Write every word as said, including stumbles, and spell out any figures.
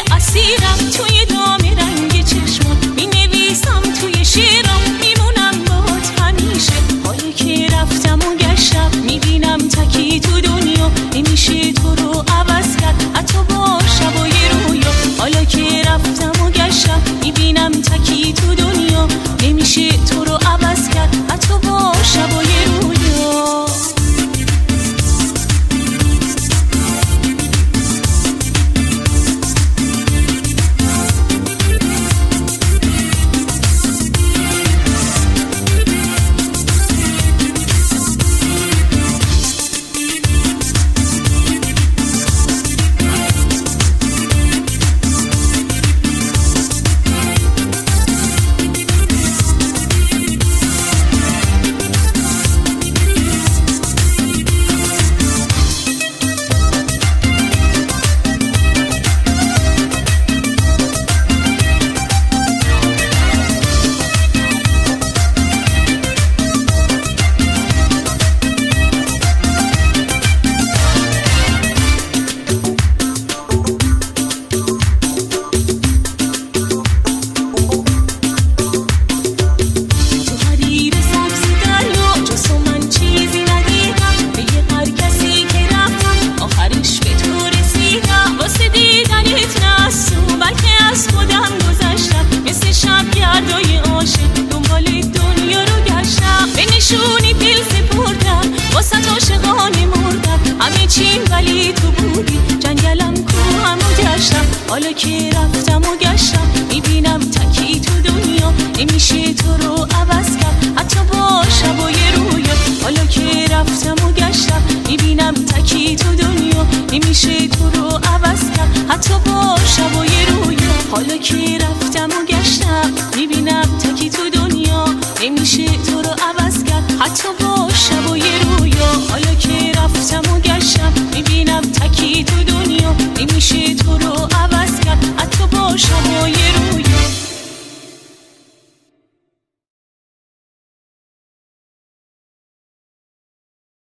اسیرم توی دام رنگ چشمات، می نویسم توی شیرم، میمونم باهات همیشه. حالا که رفتم و گشتم میبینم تکی تو دنیا، نمیشه تو رو عوض کرد حتی با شبای رویا. حالا که رفتم و گشتم میبینم تکی تو دنیا، نمیشه تو رو عوض کرد حتی با شبای رویا. حالا که رفتم و گشتم میبینم تکی تو دنیا، نمیشه تو رو عوض کرد حتی با شبای رویا. حالا که رفتم و گشتم میبینم تکی تو دنیا، نمیشه تو رو عوض کرد حتی با شبای رویا. حالا که رفتم و گشتم میبینم تکی تو دنیا، نمیشه تو رو عوض کرد حتی با شبای رویا. حالا که رفتم و گشتم میبینم تکی تو دنیا، نمیشه تو رو عوض کرد حتی با شبای رویا.